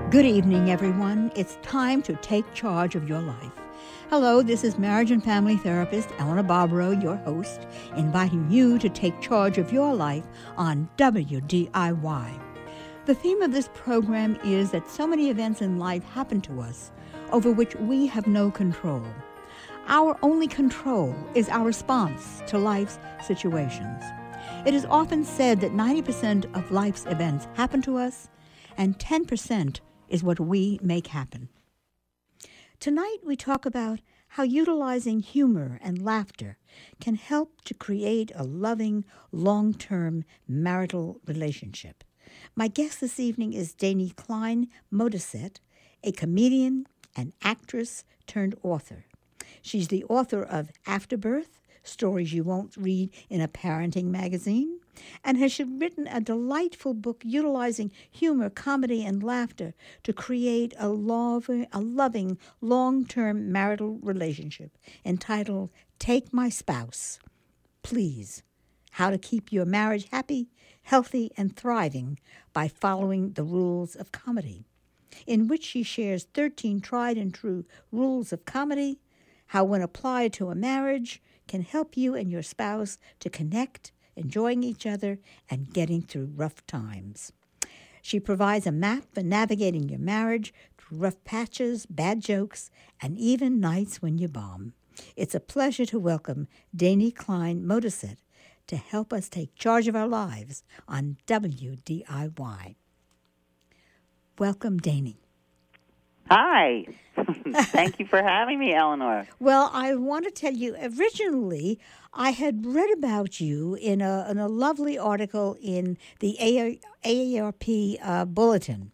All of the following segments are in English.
Good evening, everyone. It's time to take charge of your life. Hello, this is marriage and family therapist Eleanor Barbaro, your host, inviting you to take charge of your life on WDIY. The theme of this program is that so many events in life happen to us over which we have no control. Our only control is our response to life's situations. It is often said that 90% of life's events happen to us, and 10% is what we make happen. Tonight we talk about how utilizing humor and laughter can help to create a loving, long-term marital relationship. My guest this evening is Dani Klein Modisett, a comedian and actress turned author. She's the author of Afterbirth, Stories You Won't Read in a Parenting Magazine, and has written a delightful book utilizing humor, comedy, and laughter to create a loving, long-term marital relationship entitled Take My Spouse, Please, How to Keep Your Marriage Happy, Healthy, and Thriving by Following the Rules of Comedy, in which she shares 13 tried and true rules of comedy, how when applied to a marriage can help you and your spouse to connect, enjoying each other, and getting through rough times. She provides a map for navigating your marriage through rough patches, bad jokes, and even nights when you bomb. It's a pleasure to welcome Dani Klein Modisett to help us take charge of our lives on WDIY. Welcome, Dani. Hi. Thank you for having me, Eleanor. Well, I want to tell you, originally, I had read about you in a lovely article in the AARP Bulletin,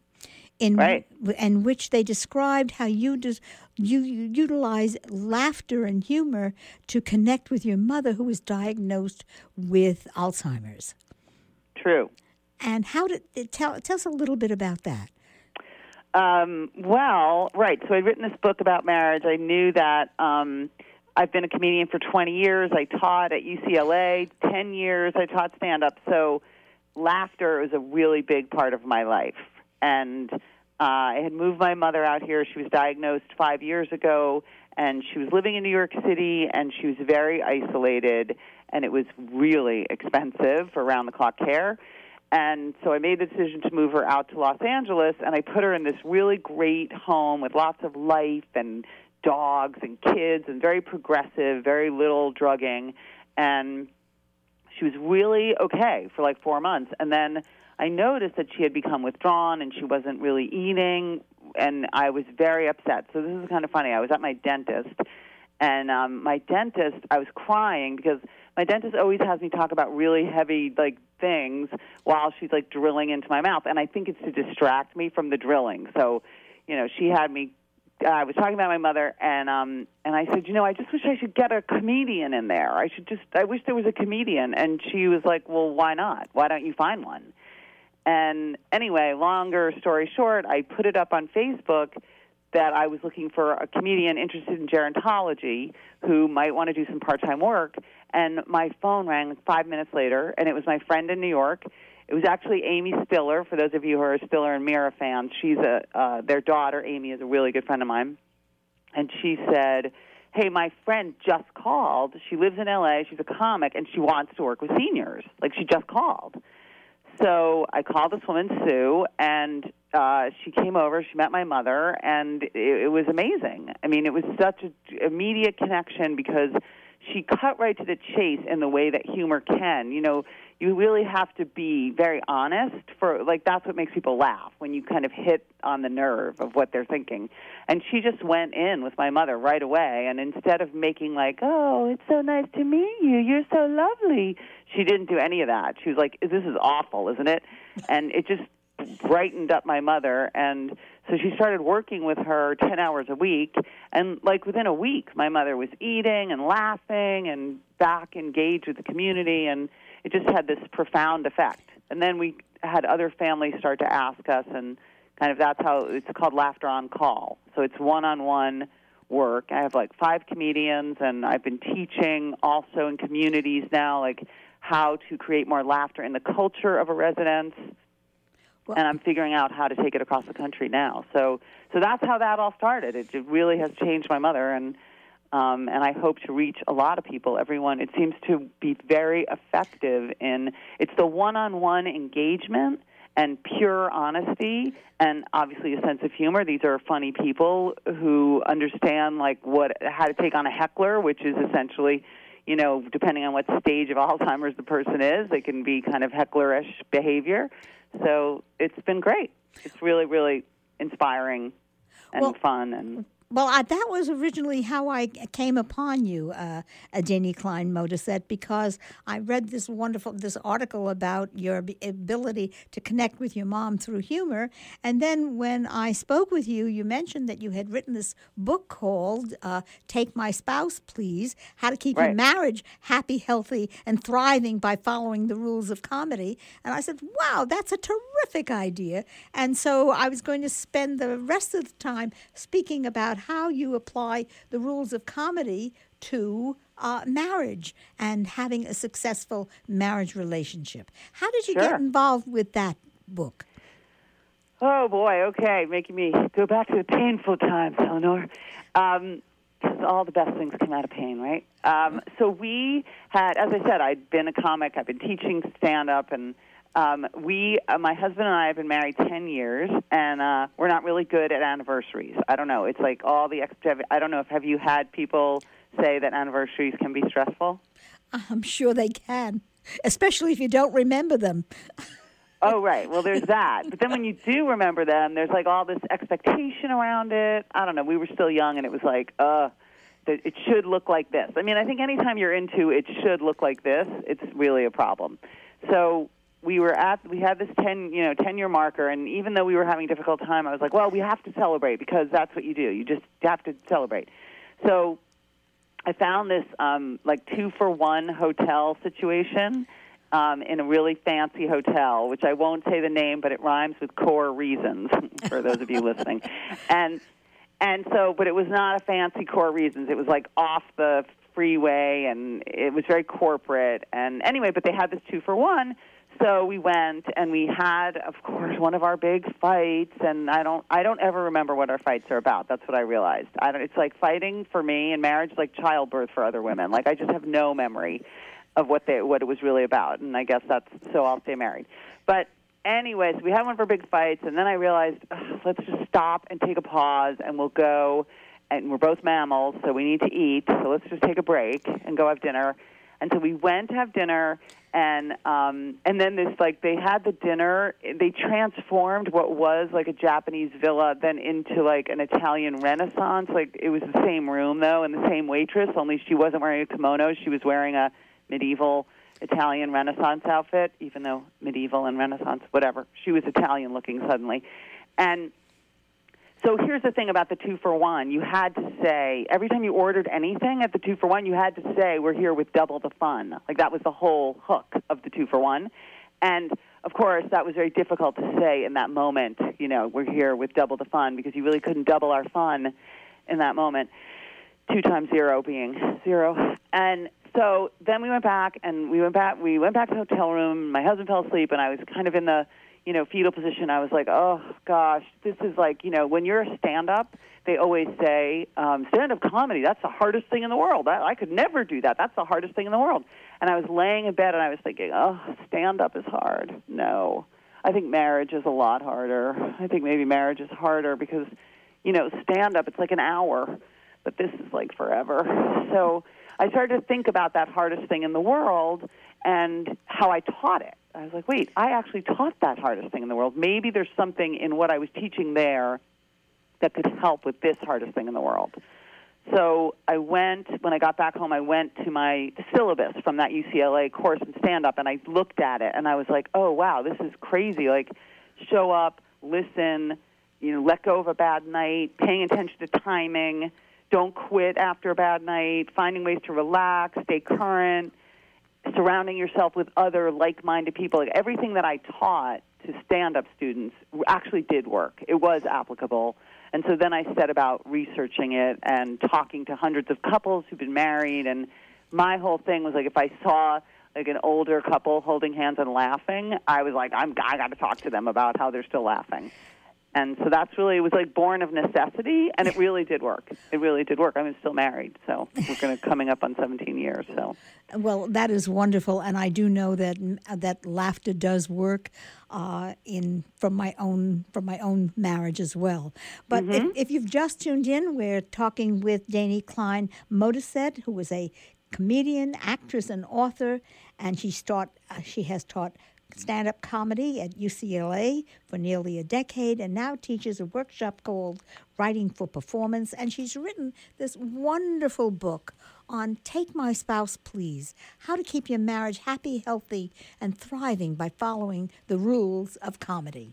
in which they described how you utilize laughter and humor to connect with your mother, who was diagnosed with Alzheimer's. True. And how did tell us a little bit about that? So I'd written this book about marriage. I knew that I've been a comedian for 20 years. I taught at UCLA, 10 years. I taught stand-up. So laughter was a really big part of my life. And I had moved my mother out here. She was diagnosed 5 years ago, and she was living in New York City, and she was very isolated, and it was really expensive for around-the-clock care. And so I made the decision to move her out to Los Angeles, and I put her in this really great home with lots of life and dogs and kids and very progressive, very little drugging. And she was really okay for like 4 months. And then I noticed that she had become withdrawn and she wasn't really eating, and I was very upset. So this is kind of funny. I was at my dentist, and my dentist, I was crying because my dentist always has me talk about really heavy, things while she's, drilling into my mouth. And I think it's to distract me from the drilling. So, she had me, I was talking about my mother, and I said, I just wish I should get a comedian in there. I wish there was a comedian. And she was like, well, why not? Why don't you find one? And anyway, longer story short, I put it up on Facebook that I was looking for a comedian interested in gerontology who might want to do some part-time work. And my phone rang 5 minutes later, and it was my friend in New York. It was actually Amy Stiller, for those of you who are Stiller and Meara fans. She's their daughter, Amy, is a really good friend of mine. And she said, hey, my friend just called. She lives in L.A., she's a comic, and she wants to work with seniors. She just called. So I called this woman, Sue, and she came over. She met my mother, and it was amazing. I mean, it was such an immediate connection because she cut right to the chase in the way that humor can. You really have to be very honest that's what makes people laugh, when you kind of hit on the nerve of what they're thinking. And she just went in with my mother right away, and instead of making oh, it's so nice to meet you, you're so lovely, she didn't do any of that. She was like, this is awful, isn't it? And it just brightened up my mother, and so she started working with her 10 hours a week, and within a week, my mother was eating and laughing and back engaged with the community, and it just had this profound effect. And then we had other families start to ask us, and kind of that's how it's called Laughter on Call. So it's one-on-one work. I have 5 comedians, and I've been teaching also in communities now, how to create more laughter in the culture of a residence. Well, and I'm figuring out how to take it across the country now. So that's how that all started. It really has changed my mother, and I hope to reach a lot of people. Everyone, it seems to be very effective it's the one-on-one engagement and pure honesty, and obviously a sense of humor. These are funny people who understand how to take on a heckler, which is essentially, depending on what stage of Alzheimer's the person is, they can be kind of hecklerish behavior. So it's been great. It's really, really inspiring and fun and. Well, that was originally how I came upon you, Jeannie Klein Modisette, because I read this article about your ability to connect with your mom through humor. And then when I spoke with you, you mentioned that you had written this book called Take My Spouse, Please, How to Keep Your Marriage Happy, Healthy, and Thriving by Following the Rules of Comedy. And I said, wow, that's a terrific idea. And so I was going to spend the rest of the time speaking about how you apply the rules of comedy to marriage and having a successful marriage relationship. How did you get involved with that book? Oh, boy, okay, making me go back to the painful times, Eleanor. Because all the best things come out of pain, right? So we had, as I said, I'd been a comic, I've been teaching stand-up, and my husband and I have been married 10 years, and we're not really good at anniversaries. I don't know. It's like all the extra. I don't know have you had people say that anniversaries can be stressful? I'm sure they can, especially if you don't remember them. Oh, right. Well, there's that. But then when you do remember them, there's like all this expectation around it. I don't know. We were still young, and it was like, it should look like this. I mean, I think anytime you're into it should look like this, it's really a problem. So we had this 10-year marker, and even though we were having a difficult time, I was like, well, we have to celebrate because that's what you do. You just have to celebrate. So I found this 2-for-1 hotel situation in a really fancy hotel, which I won't say the name, but it rhymes with Core Reasons for those of you listening. And so, but it was not a fancy Core Reasons. It was like off the freeway, and it was very corporate. And anyway, but they had this 2-for-1. So we went, and we had, of course, one of our big fights. And I don't ever remember what our fights are about. That's what I realized. It's like fighting for me in marriage, like childbirth for other women. Like I just have no memory of what it was really about. And I guess so I'll stay married. But anyways, we had one of our big fights, and then I realized let's just stop and take a pause, and we'll go. And we're both mammals, so we need to eat. So let's just take a break and go have dinner. And so we went to have dinner, and then they had the dinner. They transformed what was like a Japanese villa then into like an Italian Renaissance. Like it was the same room though, and the same waitress. Only she wasn't wearing a kimono; she was wearing a medieval Italian Renaissance outfit. Even though medieval and Renaissance, whatever, she was Italian looking suddenly, and. So here's the thing about the 2-for-1. You had to say, every time you ordered anything at the 2-for-1, you had to say, we're here with double the fun. Like that was the whole hook of the 2-for-1. And, of course, that was very difficult to say in that moment, we're here with double the fun, because you really couldn't double our fun in that moment, 2 times 0 being 0. And so then we went back to the hotel room. My husband fell asleep, and I was kind of in the fetal position. I was like, oh, gosh, this is like, when you're a stand-up, they always say, stand-up comedy, that's the hardest thing in the world. I could never do that. That's the hardest thing in the world. And I was laying in bed, and I was thinking, oh, stand-up is hard. No. I think marriage is a lot harder. I think maybe marriage is harder because, stand-up, it's like an hour, but this is like forever. So I started to think about that hardest thing in the world and how I taught it. I was like, wait, I actually taught that hardest thing in the world. Maybe there's something in what I was teaching there that could help with this hardest thing in the world. So when I got back home, I went to my syllabus from that UCLA course in stand-up, and I looked at it, and I was like, oh, wow, this is crazy. Like, show up, listen, let go of a bad night, paying attention to timing, don't quit after a bad night, finding ways to relax, stay current, surrounding yourself with other like-minded people. Like everything that I taught to stand-up students actually did work. It was applicable. And so then I set about researching it and talking to hundreds of couples who've been married. And my whole thing was like, if I saw like an older couple holding hands and laughing, I was like, I got to talk to them about how they're still laughing. And so that's really, it was like born of necessity, and it really did work. It really did work. I'm still married, so we're coming up on 17 years. So, well, that is wonderful, and I do know that laughter does work from my own marriage as well. But if you've just tuned in, we're talking with Dani Klein Motisset, who is a comedian, actress, and author, and she has taught stand-up comedy at UCLA for nearly a decade, and now teaches a workshop called Writing for Performance. And she's written this wonderful book on Take My Spouse, Please, how to keep your marriage happy, healthy, and thriving by following the rules of comedy.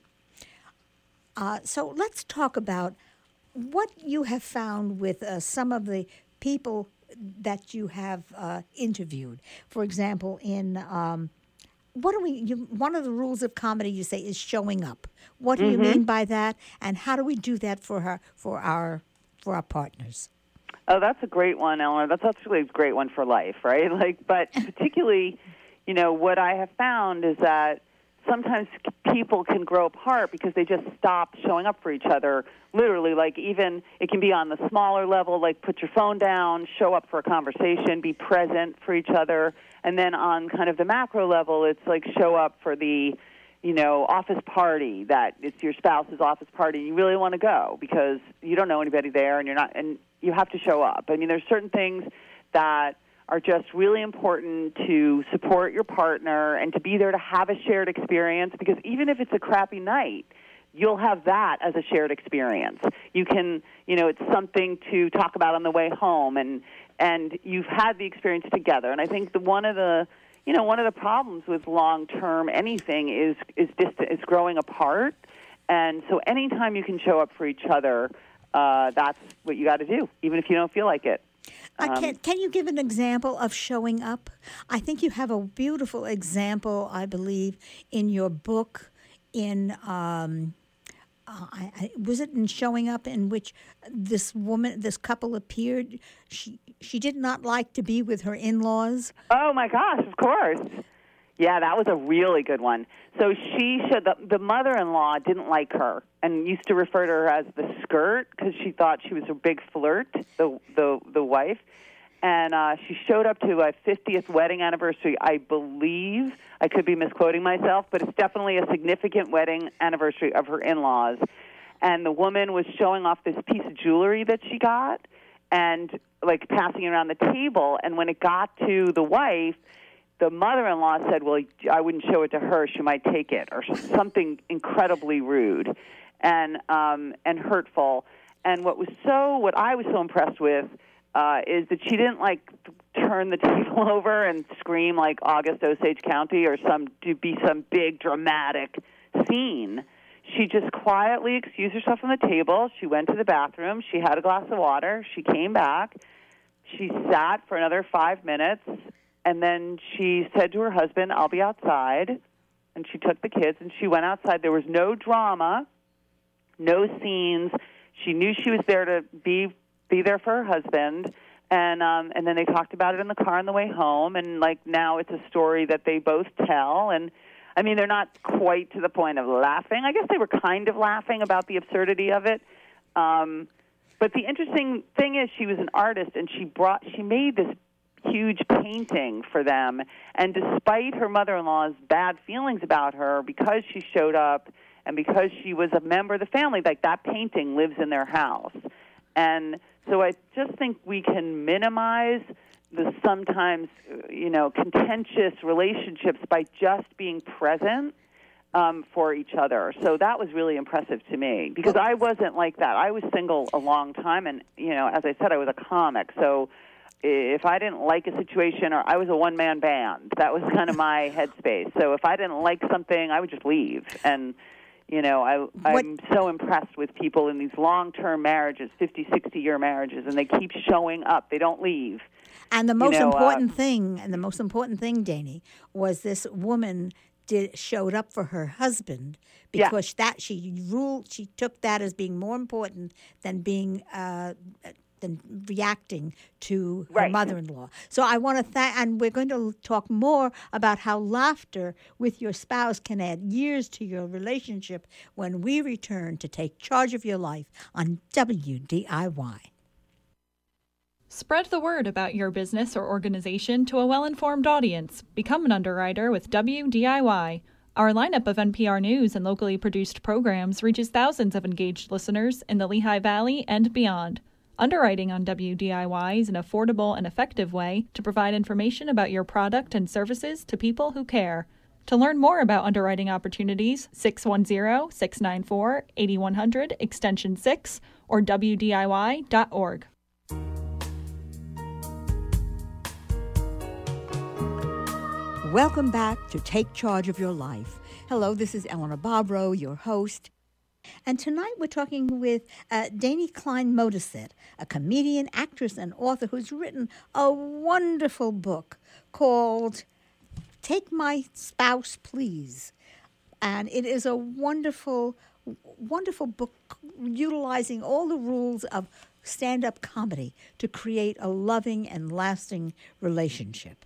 So let's talk about what you have found with some of the people that you have interviewed. For example, in one of the rules of comedy you say is showing up. What do you mean by that, and how do we do that for our partners? Oh, that's a great one, Eleanor. That's actually a great one for life, right? But particularly, what I have found is that sometimes people can grow apart because they just stop showing up for each other. Literally, like even it can be on the smaller level, like put your phone down, show up for a conversation, be present for each other. And then on kind of the macro level, it's like show up for the, office party, that it's your spouse's office party. You really want to go because you don't know anybody there, and you have to show up. I mean, there's certain things that are just really important to support your partner and to be there to have a shared experience, because even if it's a crappy night, you'll have that as a shared experience. You can, it's something to talk about on the way home, and you've had the experience together. And I think one of the problems with long-term anything is growing apart. And so anytime you can show up for each other, that's what you got to do, even if you don't feel like it. Can you give an example of showing up? I think you have a beautiful example, I believe, in your book. Was it in Showing Up, in which this couple appeared? She did not like to be with her in-laws. Oh my gosh! Of course. Yeah, that was a really good one. So the mother-in-law didn't like her and used to refer to her as the skirt because she thought she was a big flirt, the wife. And she showed up to a 50th wedding anniversary, I believe. I could be misquoting myself, but it's definitely a significant wedding anniversary of her in-laws. And the woman was showing off this piece of jewelry that she got and, like, passing it around the table. And when it got to the wife, the mother-in-law said, well, I wouldn't show it to her. She might take it, or something incredibly rude and hurtful. And what I was so impressed with is that she didn't, like, turn the table over and scream like August Osage County or be some big dramatic scene. She just quietly excused herself from the table. She went to the bathroom. She had a glass of water. She came back. She sat for another 5 minutes. And then she said to her husband, I'll be outside. And she took the kids, and she went outside. There was no drama, no scenes. She knew she was there to be there for her husband. And then they talked about it in the car on the way home. And, like, now it's a story that they both tell. And, I mean, they're not quite to the point of laughing. I guess they were kind of laughing about the absurdity of it. But the interesting thing is she was an artist, and she made this huge painting for them, and despite her mother-in-law's bad feelings about her, because she showed up and because she was a member of the family, like, that painting lives in their house. And so I just think we can minimize the sometimes, contentious relationships by just being present for each other. So that was really impressive to me, because I wasn't like that. I was single a long time, and, as I said, I was a comic, so if I didn't like a situation, or I was a one-man band, that was kind of my headspace. So if I didn't like something, I would just leave. And, I'm so impressed with people in these long-term marriages, 50, 60-year marriages, and they keep showing up. They don't leave. And the most important thing, Dani, was this woman showed up for her husband, because she took that as being more important than being reacting to her Right. mother-in-law. So I want to thank, and we're going to talk more about how laughter with your spouse can add years to your relationship when we return to Take Charge of Your Life on WDIY. Spread the word about your business or organization to a well-informed audience. Become an underwriter with WDIY. Our lineup of NPR News and locally produced programs reaches thousands of engaged listeners in the Lehigh Valley and beyond. Underwriting on WDIY is an affordable and effective way to provide information about your product and services to people who care. To learn more about underwriting opportunities, 610-694-8100, extension 6, or WDIY.org. Welcome back to Take Charge of Your Life. Hello, this is Eleanor Bobrow, your host. And tonight we're talking with Dani Klein Modisett, a comedian, actress, and author who's written a wonderful book called Take My Spouse, Please. And it is a wonderful, wonderful book utilizing all the rules of stand-up comedy to create a loving and lasting relationship.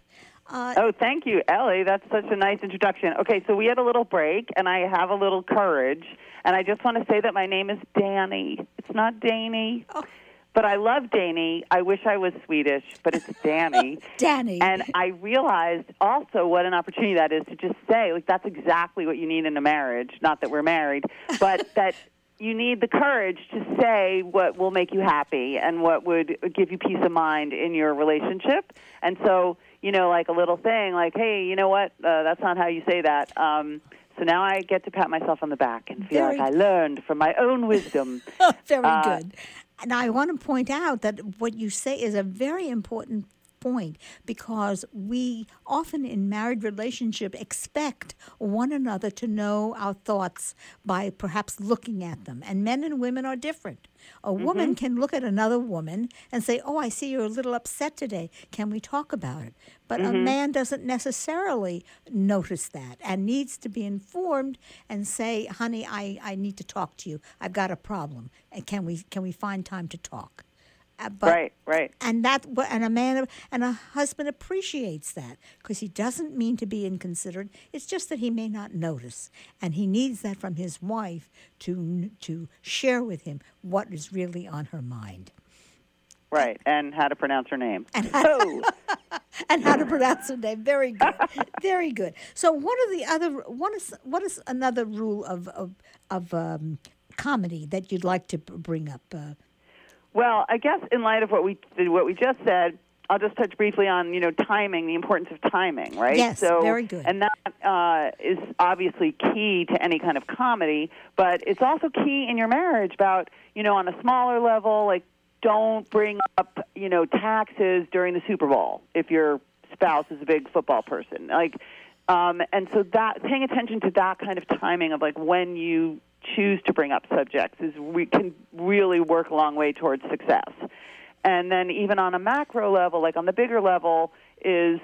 Thank you, Ellie. That's such a nice introduction. Okay, so we had a little break, and I have a little courage, and I just want to say that my name is Dani. It's not Dani, but I love Dani. I wish I was Swedish, but it's Dani. Dani. And I realized also what an opportunity that is to just say, like, that's exactly what you need in a marriage. Not that we're married, but that you need the courage to say what will make you happy and what would give you peace of mind in your relationship. And so, you know, like a little thing like, hey, you know what, that's not how you say that. So now I get to pat myself on the back and feel like I learned from my own wisdom. Very good. And I want to point out that what you say is a very important point, because we often in married relationship expect one another to know our thoughts by perhaps looking at them. And men and women are different. A woman can look at another woman and say, oh, I see you're a little upset today. Can we talk about it? But a man doesn't necessarily notice that and needs to be informed and say, honey, I need to talk to you. I've got a problem. And can we find time to talk? Right. And a man and a husband appreciates that, because he doesn't mean to be inconsiderate. It's just that he may not notice, and he needs that from his wife to share with him what is really on her mind. Right, and how to pronounce her name. And how to pronounce her name. Very good, very good. So, what is another rule of comedy that you'd like to bring up? Well, I guess in light of what we just said, I'll just touch briefly on, timing, the importance of timing, right? Yes, very good. And that is obviously key to any kind of comedy, but it's also key in your marriage about, on a smaller level, like, don't bring up, taxes during the Super Bowl if your spouse is a big football person. Like, and so that paying attention to that kind of timing of, like, when you choose to bring up subjects can really work a long way towards success. And then even on a macro level, like on the bigger level, is,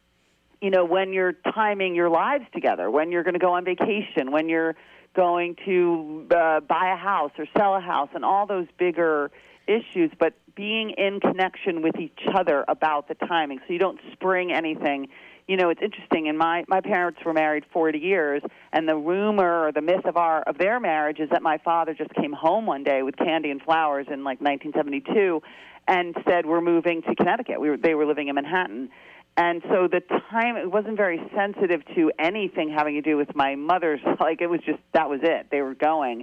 when you're timing your lives together, when you're going to go on vacation, when you're going to buy a house or sell a house, and all those bigger issues, but being in connection with each other about the timing so you don't spring anything. It's interesting. And my parents were married 40 years, and the rumor or the myth of their marriage is that my father just came home one day with candy and flowers in like 1972 and said, we're moving to Connecticut. They were living in Manhattan. And so the time, it wasn't very sensitive to anything having to do with my mother's, like it was just, that was it. They were going.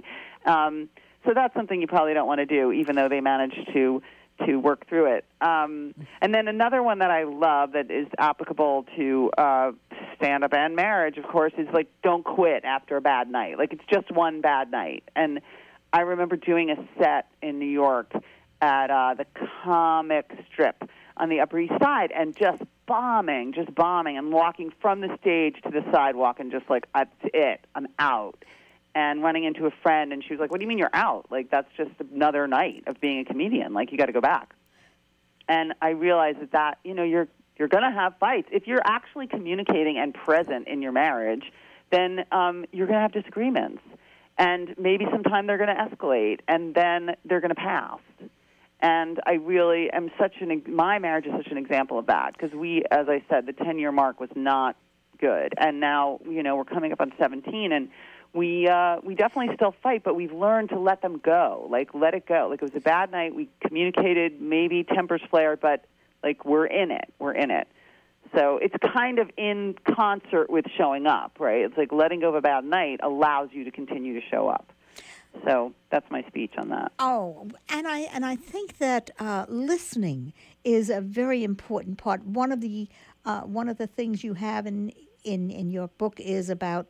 So that's something you probably don't want to do, even though they managed to work through it. And then another one that I love that is applicable to stand-up and marriage, of course, is like don't quit after a bad night. Like it's just one bad night. And I remember doing a set in New York at the Comic Strip on the Upper East Side and just bombing and walking from the stage to the sidewalk and just like, that's it, I'm out. And running into a friend, and she was like, what do you mean you're out? Like, that's just another night of being a comedian. Like, you got to go back. And I realized that you're going to have fights. If you're actually communicating and present in your marriage, then you're going to have disagreements. And maybe sometime they're going to escalate, and then they're going to pass. And I really am my marriage is such an example of that, because we, as I said, the 10-year mark was not good. And now, we're coming up on 17, and we definitely still fight, but we've learned to let them go, let it go. It was a bad night. We communicated, maybe tempers flared, but, we're in it. We're in it. So it's kind of in concert with showing up, right? It's letting go of a bad night allows you to continue to show up. So that's my speech on that. Oh, and I think that listening is a very important part. One of the things you have in your book is about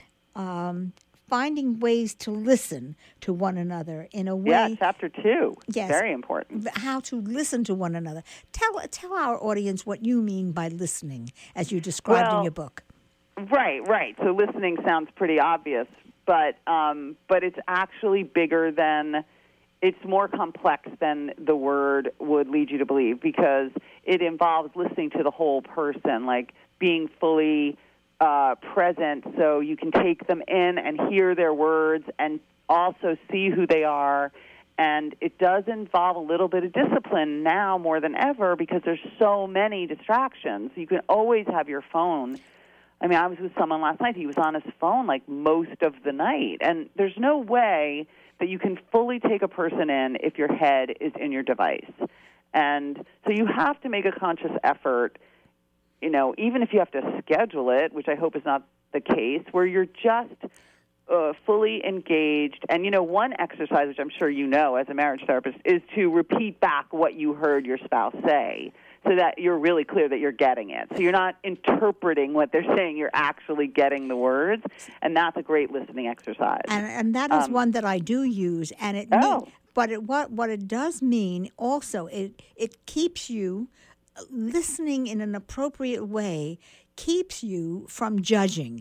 finding ways to listen to one another in a way. Yeah, chapter 2. Yes, very important. How to listen to one another. Tell our audience what you mean by listening, as you described in your book. Right. So listening sounds pretty obvious, but it's actually bigger than. It's more complex than the word would lead you to believe, because it involves listening to the whole person, being fully present, so you can take them in and hear their words and also see who they are. And it does involve a little bit of discipline now more than ever, because there's so many distractions. You can always have your phone. I mean, I was with someone last night. He was on his phone most of the night. And there's no way that you can fully take a person in if your head is in your device. And so you have to make a conscious effort, even if you have to schedule it, which I hope is not the case, where you're just fully engaged. And, one exercise, which I'm sure as a marriage therapist, is to repeat back what you heard your spouse say, so that you're really clear that you're getting it. So you're not interpreting what they're saying, you're actually getting the words, and that's a great listening exercise. And that is one that I do use, and what it does mean also, it keeps you listening in an appropriate way, keeps you from judging.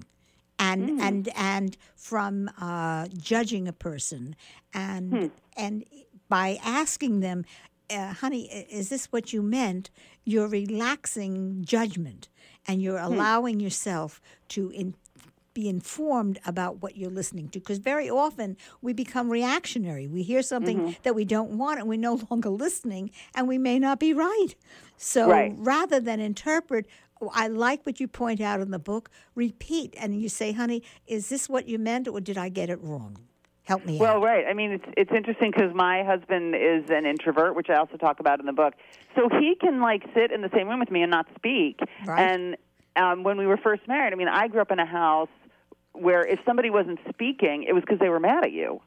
And from judging a person, and by asking them, honey, is this what you meant? You're relaxing judgment, and you're allowing yourself to be informed about what you're listening to. Because very often we become reactionary. We hear something that we don't want, and we're no longer listening, and we may not be right. So rather than interpret, I like what you point out in the book, repeat, and you say, honey, is this what you meant, or did I get it wrong? Help me out. Well, right. I mean, it's interesting, because my husband is an introvert, which I also talk about in the book. So he can, sit in the same room with me and not speak. Right. And when we were first married, I mean, I grew up in a house where if somebody wasn't speaking, it was because they were mad at you.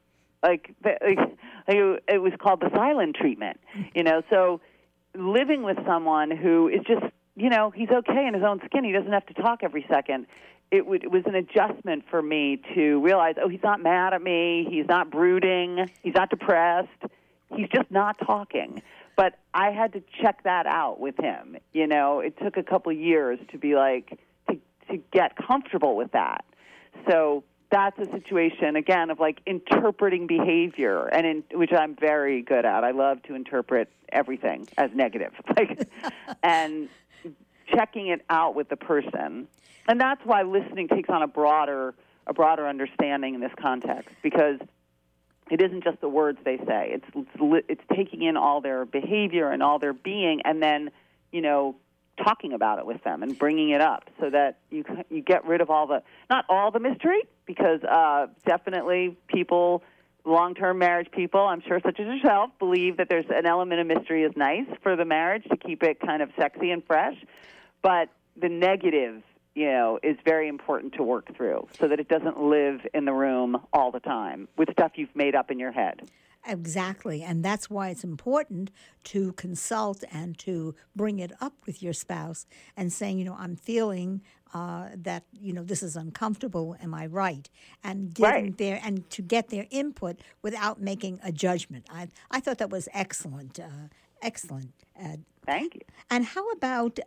It was called the silent treatment, So living with someone who is just, he's okay in his own skin. He doesn't have to talk every second. It was an adjustment for me to realize, he's not mad at me, he's not brooding, he's not depressed, he's just not talking. But I had to check that out with him. It took a couple of years to be to get comfortable with that. So that's a situation, again, of interpreting behavior, and which I'm very good at. I love to interpret everything as negative, and checking it out with the person. And that's why listening takes on a broader understanding in this context, because it isn't just the words they say. It's taking in all their behavior and all their being, and then, talking about it with them and bringing it up, so that you get rid of not all the mystery, because definitely people, long-term marriage people, I'm sure such as yourself, believe that there's an element of mystery is nice for the marriage to keep it kind of sexy and fresh. But the negative, is very important to work through, so that it doesn't live in the room all the time with stuff you've made up in your head. Exactly, and that's why it's important to consult and to bring it up with your spouse and saying, I'm feeling that, this is uncomfortable, am I right? And getting there, and to get their input without making a judgment. I thought that was excellent, excellent. Thank you. And how about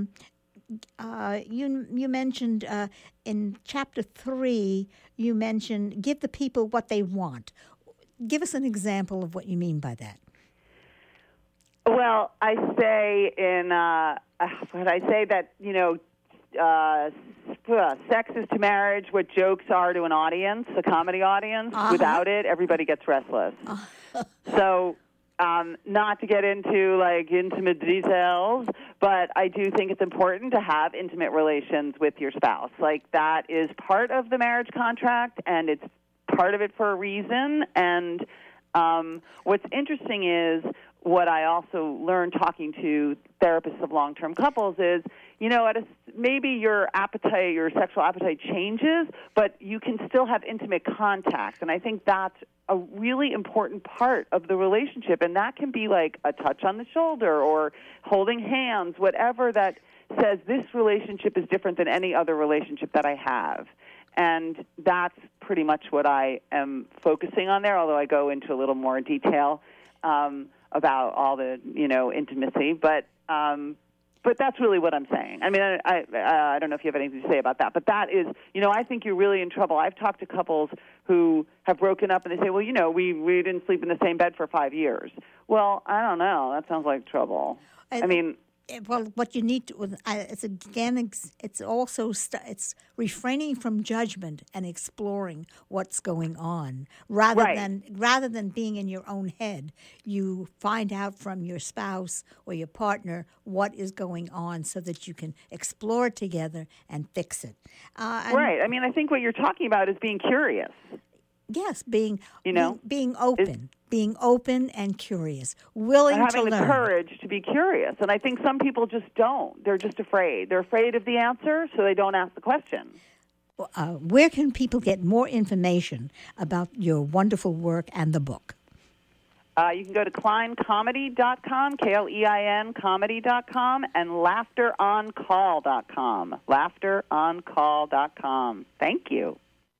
you mentioned in chapter 3, you mentioned give the people what they want. Give us an example of what you mean by that. Well, I say that, sex is to marriage what jokes are to an audience, a comedy audience. Without it, everybody gets restless. So not to get into like intimate details, but I do think it's important to have intimate relations with your spouse. Like that is part of the marriage contract, and it's part of it for a reason. And what's interesting is what I also learned talking to therapists of long-term couples is, you know, maybe your appetite, your sexual appetite changes, but you can still have intimate contact. And I think that's a really important part of the relationship. And that can be like a touch on the shoulder or holding hands, whatever that says this relationship is different than any other relationship that I have. And that's pretty much what I am focusing on there, although I go into a little more detail about all the, you know, intimacy. But that's really what I'm saying. I mean, I don't know if you have anything to say about that, but that is, you know, I think you're really in trouble. I've talked to couples who have broken up, and they say, well, you know, we didn't sleep in the same bed for 5 years. Well, I don't know. That sounds like trouble. I mean... Well, what you need to, it's also it's refraining from judgment and exploring what's going on rather than being in your own head. You find out from your spouse or your partner what is going on so that you can explore it together and fix it. Right. I mean, I think what you're talking about is being curious. Yes, being open. Being open and curious, willing to learn. Having the courage to be curious. And I think some people just don't. They're just afraid. They're afraid of the answer, so they don't ask the question. Where can people get more information about your wonderful work and the book? You can go to kleincomedy.com, Klein comedy.com, and laughteroncall.com, laughteroncall.com. Thank you.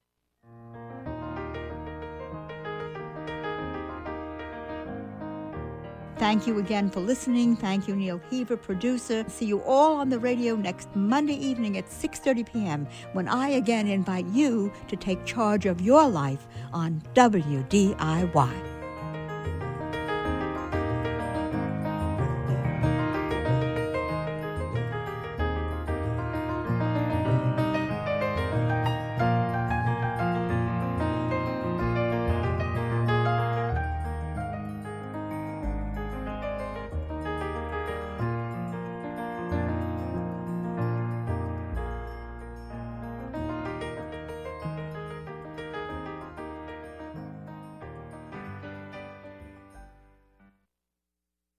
Thank you again for listening. Thank you, Neil Heaver, producer. See you all on the radio next Monday evening at 6:30 p.m. when I again invite you to take charge of your life on WDIY.